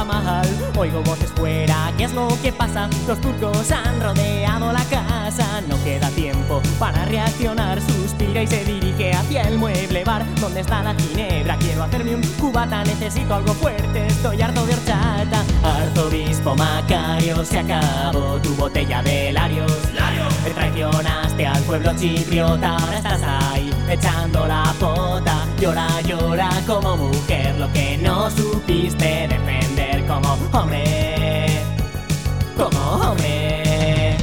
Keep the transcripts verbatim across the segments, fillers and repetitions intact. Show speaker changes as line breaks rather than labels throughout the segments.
va mal. Oigo voces fuera, ¿qué es lo que pasa? Los turcos han rodeado la casa. No queda tiempo para reaccionar. Suspira y se dirige hacia el mueble bar. ¿Dónde está la ginebra? Quiero hacerme un cubata, necesito algo fuerte, estoy harto de horchata. Arzobispo Macario, se acabó tu botella de Larios. Me traicionaste al pueblo chipriota, ahora estás ahí echando la pota. Llora, llora como mujer, lo que no supiste defender como hombre, como hombre.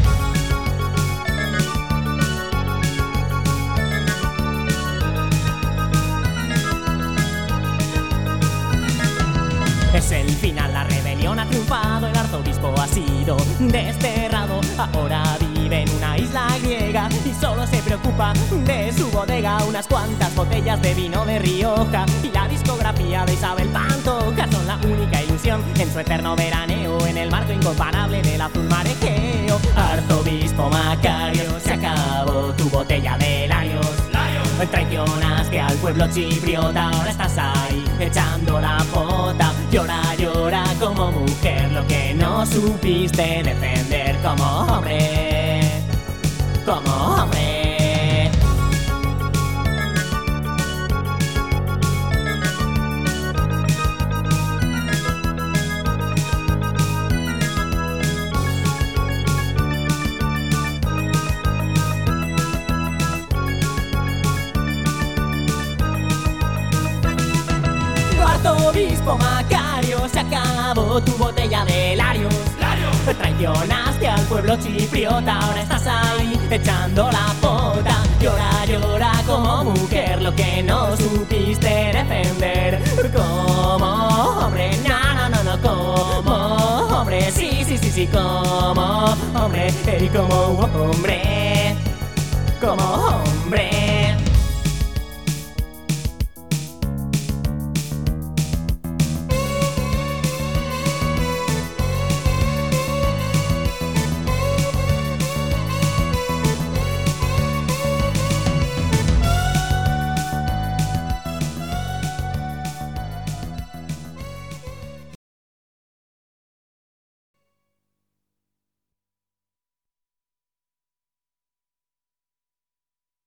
Es el final, la rebelión ha triunfado, el arzobispo ha sido desterrado. Ahora vive en una isla griega y solo se preocupa de su bodega. Unas cuantas botellas de vino de Rioja y la discografía de Isabel Pantoja son la única ilusión en su eterno veraneo, en el marco incomparable del azul mar Egeo. Arzobispo Macario, se acabó tu botella de Larios. Traicionaste al pueblo chipriota, ahora estás ahí echando la pota. Llora, llora como mujer, lo que no supiste defender como hombre, como hombre. Arzobispo Macario, se acabó tu botella de Larios. Traicionaste al pueblo chipriota, ahora estás ahí echando la pota. Llora, llora como mujer, lo que no supiste defender como hombre. No, no, no, no, como hombre. Sí, sí, sí, sí, como hombre. Y como hombre, como hombre.